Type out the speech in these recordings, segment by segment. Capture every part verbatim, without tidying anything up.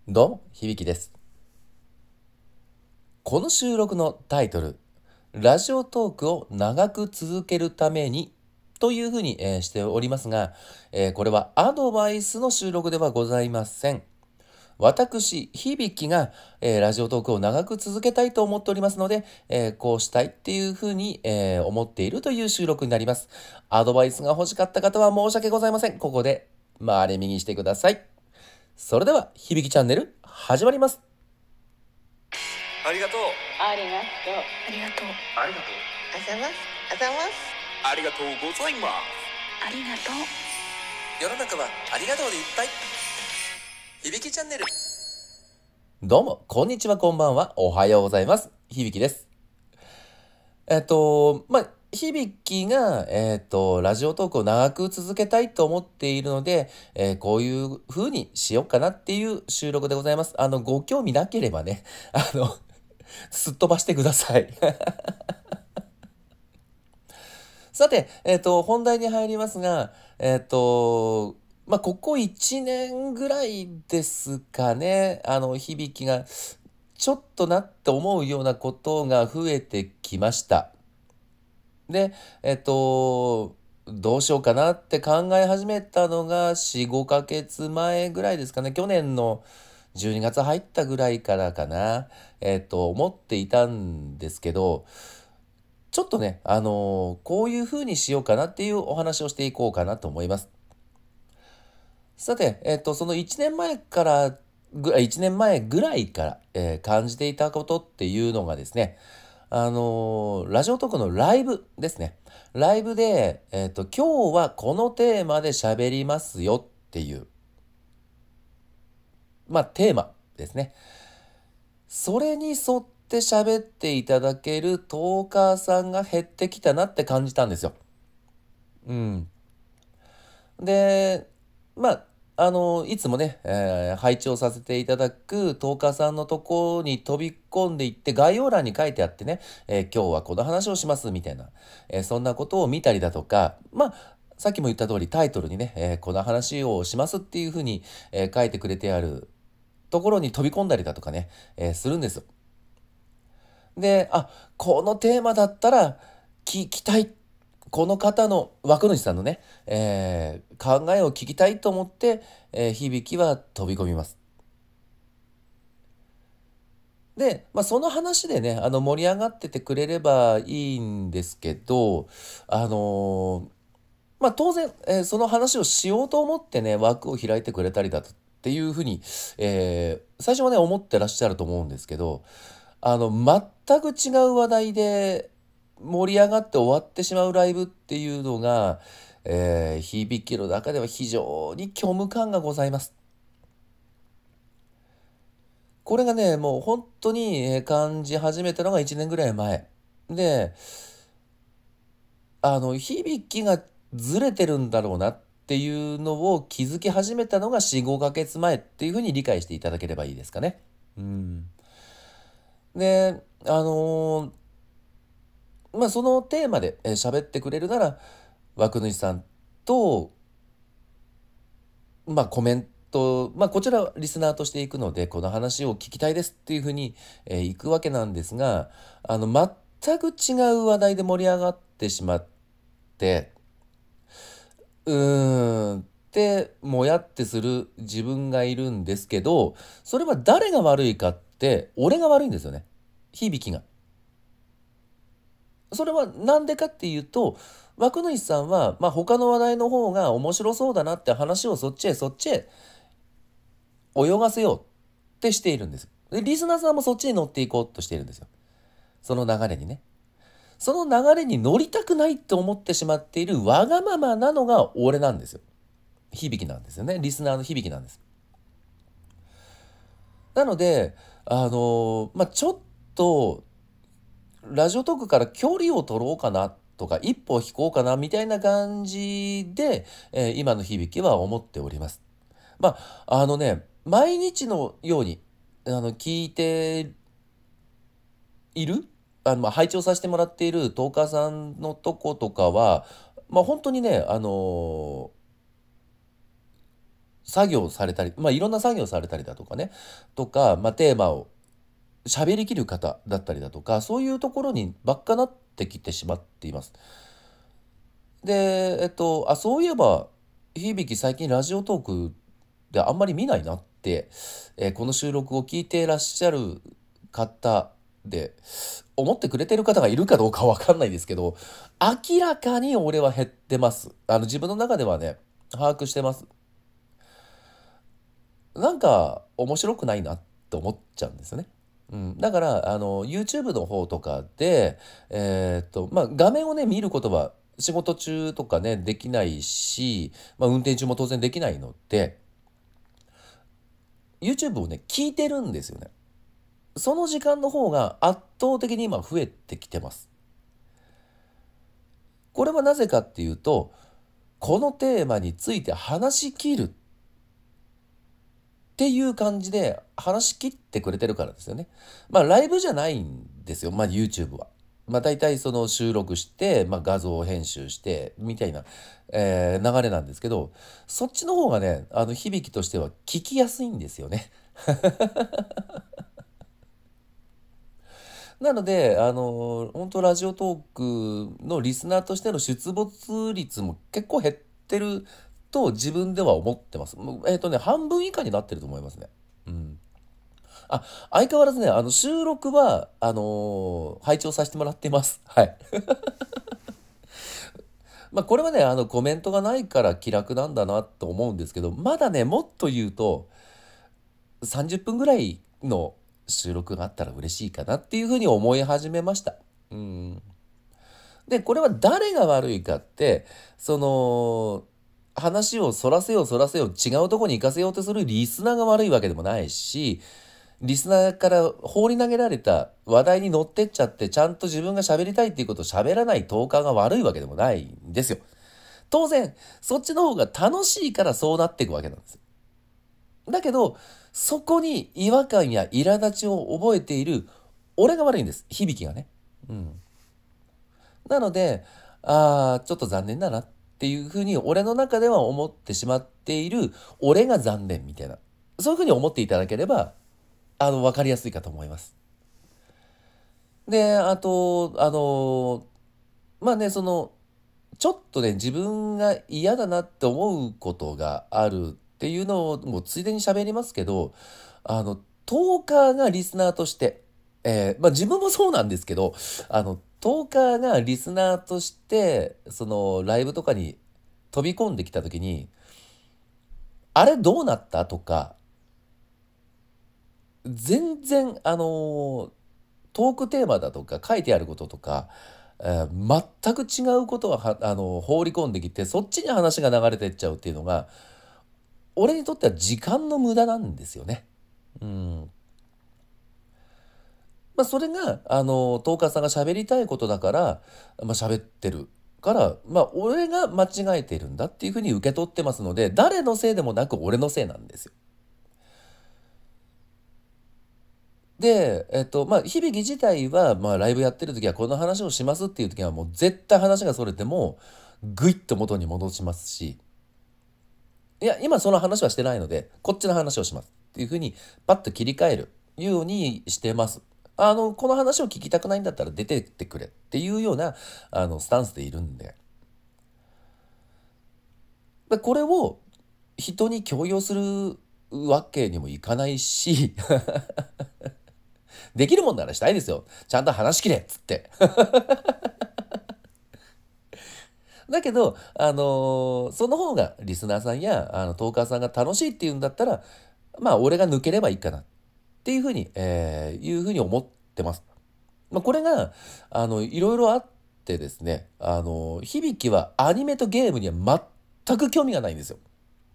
どうも、響です。この収録のタイトル、ラジオトークを長く続けるためにというふうに、えーしておりますが、えーこれはアドバイスの収録ではございません。私、響が、えーラジオトークを長く続けたいと思っておりますので、えーこうしたいっていうふうに、えー思っているという収録になります。アドバイスが欲しかった方は申し訳ございません。ここで回れ右してください。それでは、響チャンネル始まります。 ありがとう。 ありがとう。 ありがとう。 ありがとう。 あざます。あざます。 ありがとうございます。 ありがとう。 世の中はありがとうでいっぱい。響チャンネル。どうも、こんにちは、こんばんは。おはようございます。響です。えっと、まあ、響が、えっと、ラジオトークを長く続けたいと思っているので、えーこういう風にしようかなっていう収録でございます。あの、ご興味なければね、あの、すっ飛ばしてください。さて、えっと、本題に入りますが、えっと、まあ、ここいちねんぐらいですかね、あの、響が、ちょっとなって思うようなことが増えてきました。で、えっと、どうしようかなって考え始めたのがよん、ごかげつまえぐらいですかね。去年のじゅうにがつ入ったぐらいからかな。えっと、思っていたんですけど、ちょっとね、あのーこういう風にしようかなっていうお話をしていこうかなと思います。さて、えっと、そのいちねんまえからぐ、あいちねんまえぐらいから、えー感じていたことっていうのがですね、あのーラジオトークのライブですね。ライブで、えっと、今日はこのテーマで喋りますよっていう、まあ、テーマですね。それに沿って喋っていただけるトーカーさんが減ってきたなって感じたんですよ。うん。で、まあ、あの、いつもね、えー配置をさせていただくトーカーさんのとこに飛び込んでいって、概要欄に書いてあってね、えー今日はこの話をしますみたいな、えーそんなことを見たりだとか、まあ、さっきも言った通りタイトルにね、えーこの話をしますっていうふうに、えー書いてくれてあるところに飛び込んだりだとかね、えーするんですよ。で、あ、このテーマだったら聞きたい。この方の、枠主さんのね、えー考えを聞きたいと思って、えー響は飛び込みます。で、まあ、その話でね、あの、盛り上がっててくれればいいんですけど、あのーまあ、当然、えーその話をしようと思ってね、枠を開いてくれたりだとっていうふうに、えー最初はね、思ってらっしゃると思うんですけど、あの、全く違う話題で盛り上がって終わってしまうライブっていうのが、えー、響きの中では非常に虚無感がございます。これがね、もう本当にえー感じ始めたのがいちねんぐらい前。で、あの、響きがずれてるんだろうなっていうのを気づき始めたのがよん、ごかげつまえっていうふうに理解していただければいいですかね。うん。で、あのーまあ、そのテーマでえー喋ってくれるなら、枠主さんと、まあ、コメント、まあ、こちらはリスナーとしていくので、この話を聞きたいですっていうふうに、えー行くわけなんですが、あの、全く違う話題で盛り上がってしまって、うーんってもやってする自分がいるんですけど、それは誰が悪いかって俺が悪いんですよね。響が。それはなんでかっていうと、枠主さんは、まあ、他の話題の方が面白そうだなって話をそっちへそっちへ泳がせようってしているんです。で、リスナーさんもそっちに乗っていこうとしているんですよ。その流れにね。その流れに乗りたくないって思ってしまっているわがままなのが俺なんですよ。響なんですよね。リスナーの響なんです。なので、あのまあ、ちょっと、ラジオトークから距離を取ろうかなとか、一歩引こうかなみたいな感じで、えー今の響きは思っております。まあ、あのね、毎日のように、あの、聞いている、あの、まあ、配置をさせてもらっているトーカーさんのとことかは、まあ、本当にね、あの作業されたり、まあいろんな作業されたりだとかね、とか、まあテーマを喋りきる方だったりだとか、そういうところにばっかなってきてしまっています。で、えっと、あ、そういえば、響最近ラジオトークであんまり見ないなって、えーこの収録を聞いていらっしゃる方で、思ってくれてる方がいるかどうかわかんないですけど、明らかに俺は減ってます。あの、自分の中ではね、把握してます。なんか、面白くないなって思っちゃうんですよね。うん、だから、あの、YouTube の方とかで、えーっと、まあ、画面をね、見ることは仕事中とかね、できないし、まあ、運転中も当然できないので、YouTube をね、聞いてるんですよね。その時間の方が圧倒的に今増えてきてます。これはなぜかっていうと、このテーマについて話し切るっていう感じで話し切ってくれてるからですよね。まあライブじゃないんですよ。まあ YouTube は。まあ大体その収録して、まあ画像を編集してみたいな、えー流れなんですけど、そっちの方がね、あの響きとしては聞きやすいんですよね。なので、あの、本当ラジオトークのリスナーとしての出没率も結構減ってると自分では思ってます。もうえっとね、半分以下になってると思いますね。うん。あ、相変わらずね、あの、収録は、あの拝聴させてもらってます。はい。まあ、これはね、あの、コメントがないから気楽なんだなと思うんですけど、まだね、もっと言うと、さんじゅっぷんぐらいの収録があったら嬉しいかなっていうふうに思い始めました。うん。で、これは誰が悪いかって、その、話をそらせよそらせよ違うとこに行かせようとするリスナーが悪いわけでもないし、リスナーから放り投げられた話題に乗ってっちゃってちゃんと自分が喋りたいっていうことを喋らないトーカーが悪いわけでもないんですよ。当然、そっちの方が楽しいからそうなっていくわけなんですよ。だけど、そこに違和感や苛立ちを覚えている俺が悪いんです。響きがね。うん。なので、ああ、ちょっと残念だなっていうふうに俺の中では思ってしまっている俺が残念みたいな。そういうふうに思っていただければ、あの、わかりやすいかと思います。で、あと、あの、まあね、その、ちょっとね、自分が嫌だなって思うことがあるっていうのを、もうついでに喋りますけど、あの、トーカーがリスナーとして、えーまあ自分もそうなんですけど、あの、トーカーがリスナーとして、その、ライブとかに飛び込んできた時に、あれどうなったとか、全然、あの、トークテーマだとか書いてあることとか、えー全く違うことをはあの放り込んできてそっちに話が流れてっちゃうっていうのが俺にとっては時間の無駄なんですよね。うん。まあそれがあのトーカーさんが喋りたいことだから、まあ、喋ってるからまあ俺が間違えてるんだっていうふうに受け取ってますので誰のせいでもなく俺のせいなんですよ。で、えっと、まあ、響自体は、まあ、ライブやってる時はこの話をしますっていう時はもう絶対話がそれても、ぐいっと元に戻しますし、いや、今その話はしてないので、こっちの話をしますっていうふうに、パッと切り替えるようにしてます。あの、この話を聞きたくないんだったら出てってくれっていうような、あの、スタンスでいるんで。でこれを人に強要するわけにもいかないし、できるもんならしたいですよ。ちゃんと話しきれっつって。だけど、あのーその方がリスナーさんやあのトーカーさんが楽しいっていうんだったら、まあ俺が抜ければいいかなっていうふうに、えーいうふうに思ってます。まあ、これが、あの、いろいろあってですね、あの、響はアニメとゲームには全く興味がないんですよ。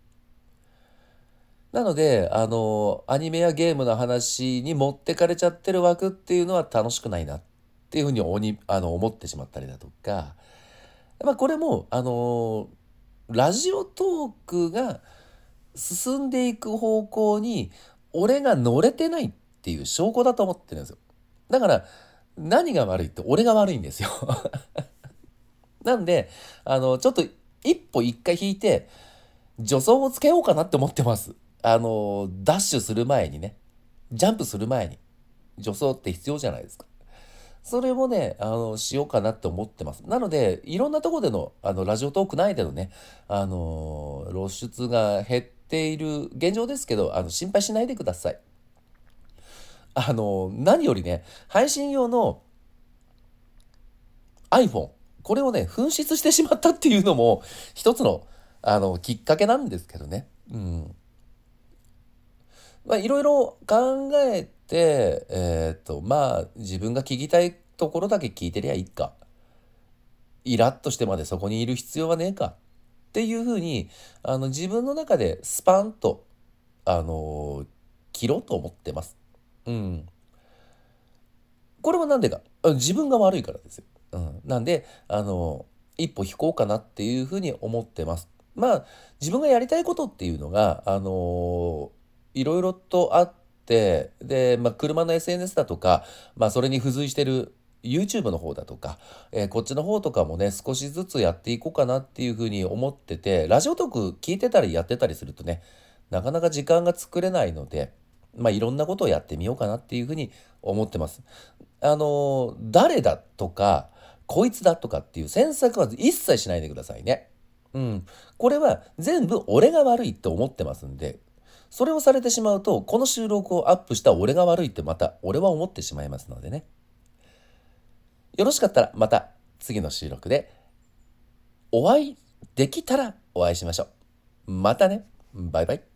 なので、あの、アニメやゲームの話に持ってかれちゃってる枠っていうのは楽しくないなっていうふうにおにあの思ってしまったりだとか、まあ、これも、あのラジオトークが進んでいく方向に俺が乗れてないっていう証拠だと思ってるんですよ。だから何が悪いって俺が悪いんですよ。なんで、あの、ちょっと一歩一回引いて、 助走をつけようかなって思ってます。あの、ダッシュする前にね、ジャンプする前に、助走って必要じゃないですか。それもね、あの、しようかなって思ってます。なので、いろんなところでの、あの、ラジオトーク内でのね、あの、露出が減っている現状ですけど、あの、心配しないでください。あの、何よりね、配信用の iPhone、これをね、紛失してしまったっていうのも、一つの、あの、きっかけなんですけどね。うん。まあ、いろいろ考えて、えっと、まあ、自分が聞きたいところだけ聞いてりゃいいか。イラッとしてまでそこにいる必要はねえか。っていうふうに、あの、自分の中でスパンと、あの、切ろうと思ってます。うん。これはなんでか。自分が悪いからですよ。うん。なんで、あの、一歩引こうかなっていうふうに思ってます。まあ、自分がやりたいことっていうのが、あの、いろいろとあって、で、まあ、車の エスエヌエス だとか、まあ、それに付随してる YouTube の方だとか、えーこっちの方とかもね、少しずつやっていこうかなっていうふうに思ってて、ラジオトーク聞いてたりやってたりするとね、なかなか時間が作れないので、まあ、いろんなことをやってみようかなっていうふうに思ってます。あの、誰だとか、こいつだとかっていう詮索は一切しないでくださいね。うん。これは全部俺が悪いって思ってますんで、それをされてしまうと、この収録をアップした俺が悪いってまた俺は思ってしまいますのでね。よろしかったらまた次の収録でお会いできたらお会いしましょう。またね。バイバイ。